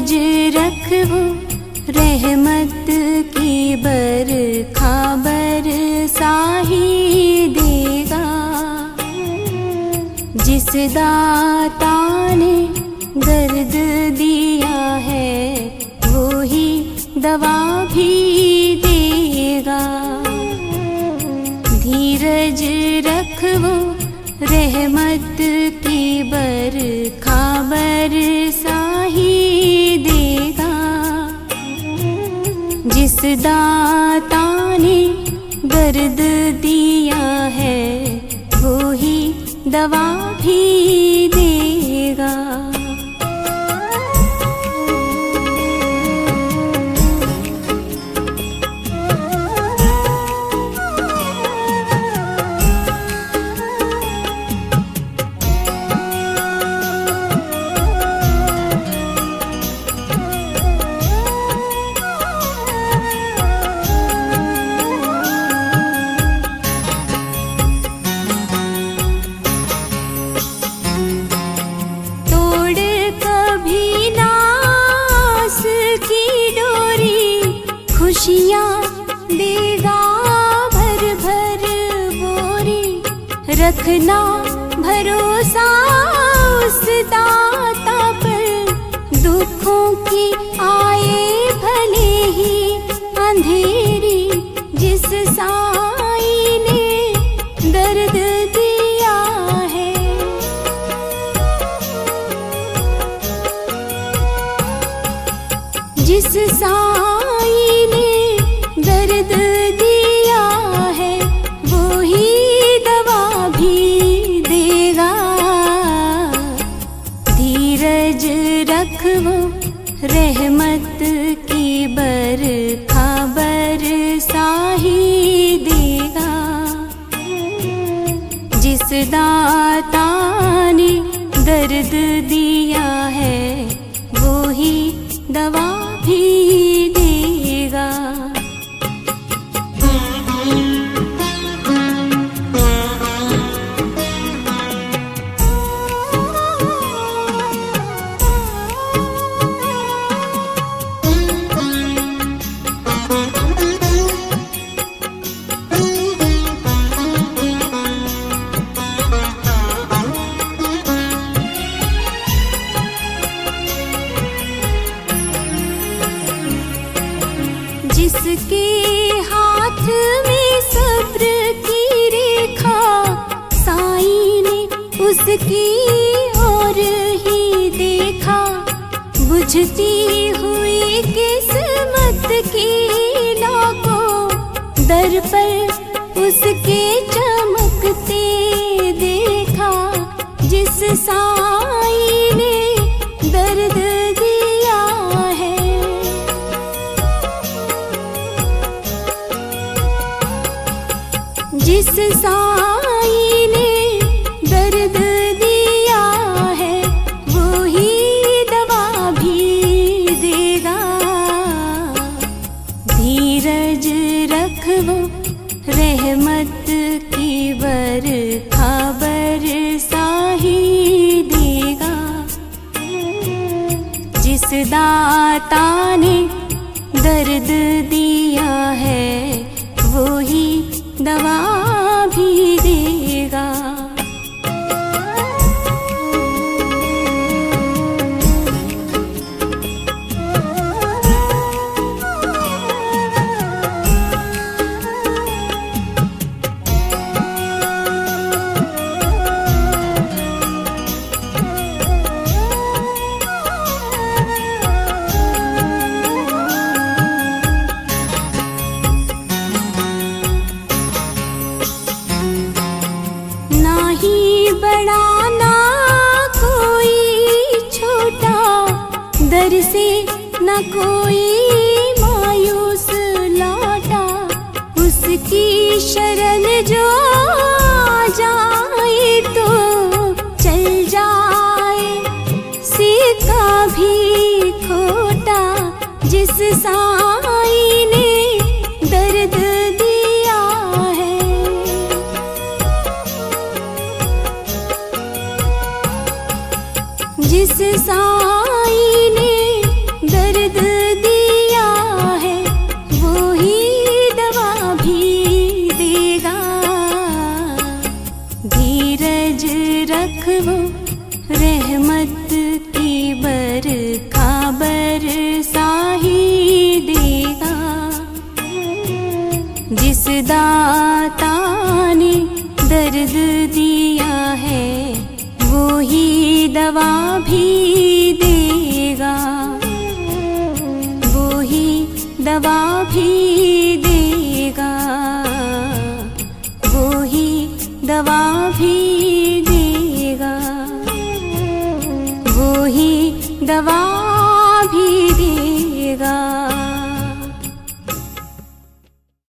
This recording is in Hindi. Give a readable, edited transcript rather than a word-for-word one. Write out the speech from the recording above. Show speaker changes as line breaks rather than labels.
धीरज रखो, रहमत की बरखा बरसा ही देगा। जिस दाता ने दर्द दिया है वो ही दवा भी देगा। धीरज रखो, रहमत की बरखा बरसा ही देगा। जिस दाता ने दर्द दिया है वो ही दवा भी देगा। खुशियाँ देगा भर भर बोरी, रखना भरोसा उस दाता पर। दुखों की आए भले ही अंधेरी, जिस साई ने दर्द दिया है। जिस साई ने दर्द दिया है वो ही दवा भी देगा। धीरज रखो, रहमत की बरखा बरसा ही देगा। जिस दाता ने दर्द दिया है वो ही दवा भी देगा। जिसके हाथ में सब्र की रेखा, साई ने उसकी ओर ही देखा। बुझती हुई किस्मत की लाखों, दर पर उसके चमकते देखा। जिस साई ने दर्द दिया है, जिस साई ने दर्द दिया है वो ही दवा भी देगा। धीरज रखो, रहमत की बरखा बरसा ही देगा। जिस दाता ने दर्द दिया है वो ही दवा भी देगा। बड़ा ना कोई छोटा, दर से न कोई मायूस लौटा। उसकी शरण जो आ जाए तो चल जाए सिक्का भी खोटा। जिस साई ने दर्द दिया है, जिस साई ने दाता ने दर्द दिया है वो ही दवा भी देगा, वो ही दवा भी देगा, वो ही दवा भी देगा, वो ही दवा भी देगा।